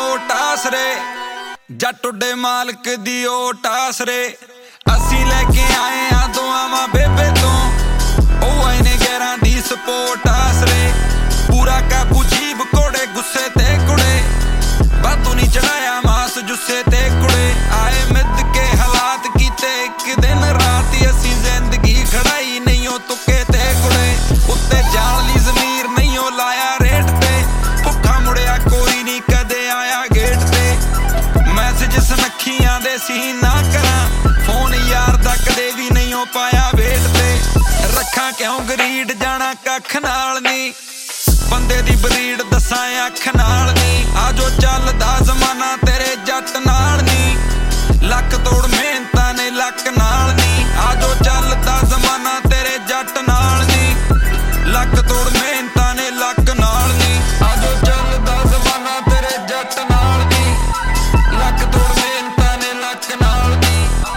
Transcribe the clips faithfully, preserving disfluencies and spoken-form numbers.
Note आसरे जट उडे मालक दी ओट आसरे असी लेके आए आ दुआवां बेबे तो ओ आए ने ग्यारह दी सपोर्ट आसरे पूरा काबू जीब कोड़े गुस्से ते कुड़े बातू नहीं चढ़ाया मास जुस्से ते कुड़े आए मिद के हालात कीते एक दिन रात असी जिंदगी खड़ाई नहीं हो तुके ते कुड़े उत्ते जान ली जमीर नहीं हो लाया रेट पे भुखा मुड़िया कोई नहीं कदे आया गेट पे मैसेज सनखियां दे सी ना करा फोन यार दा कदे भी नहीं हो पाया वेट पे रखा क्यों गरीड जाना कख नाल नी बंदे दी बरीड दसा अख नाल नी आजो चलदा जमाना तेरे जट नाल नी लक तोड़ मेहनतां ने लक नाल नी आजो चलदा जमाना तेरे जट नाल नी लक तोड़ मेहनतां ने लक नाल नी आजो चलदा जमाना तेरे जट नाल नी लक तोड़ मेहनतां ने लक नाल नी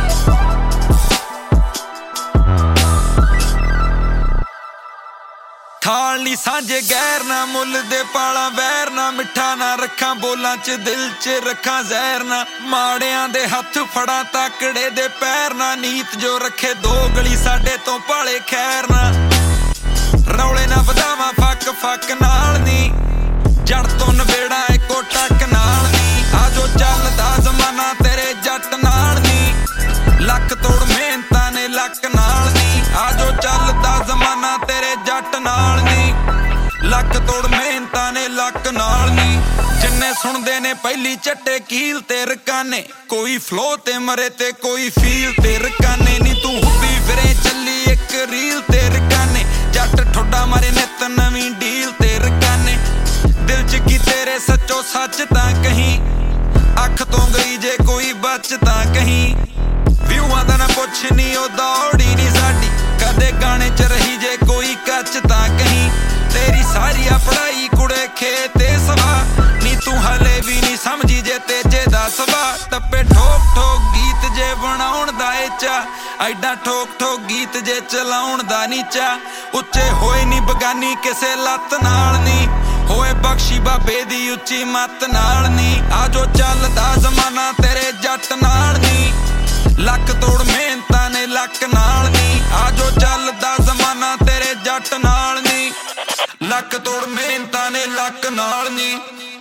थाल नी सांझे गैर ना मुल दे पाला वैर ना मिठा ना रखा बोलां च दिल च रखा जहर ना माड़ियां दे हथ फड़ा ताकड़े दे पैर ना नीत जो रखे दो गली साडे तो पाले खैर ना रौले ना वधावा फक फक नाल नी जड़ तो नवेड़ा इको टक नाल नी आजो चलदा जमाना तेरे जट नाल नी लक तोड़ मेहनतां ने लक नाल नी आजो चलदा जमाना तेरे जट नाल नी लक तोड़ मेहनतां ने लक नाल नी जिन्ने सुनदे ने पहली चट्टे कील ते रकाने कोई फ्लो ते मरे ते कोई फील ते रकाने नी तू हुब्बी फिरे चली एक रील ते रकाने जट ठोडा मारे नित नवीं डील ते रकाने दिल च की तेरे सच्चो सच तां कहीं अख तो गई जे कोई बच तां कहीं व्यूआं दा ना पुछ नी ओ दौड़ी नी साडी कदे गाने च रही जे कोई कच तां कहीं तेरी सारी पढ़ाई कुड़े खेते सवा नी तू हले भी नहीं समझी जे तेजे दा सवा टप्पे ठोक ठोक गीत जे बनाउण दा एचा ऐडा ठोक ठोक गीत जे चलाउण दा नीचा उच्चे होए नी बगानी किसे लत नाल नी होए बख्शी बाबे दी उच्ची मत नाल नी आजो चलदा जमाना तेरे जट नाल नी लक तोड़ मेहनतां ने लक नाल नी आजो चलदा जमाना तेरे जट नाल नी लक तोड़ मेहनतां ने लक नाल नी।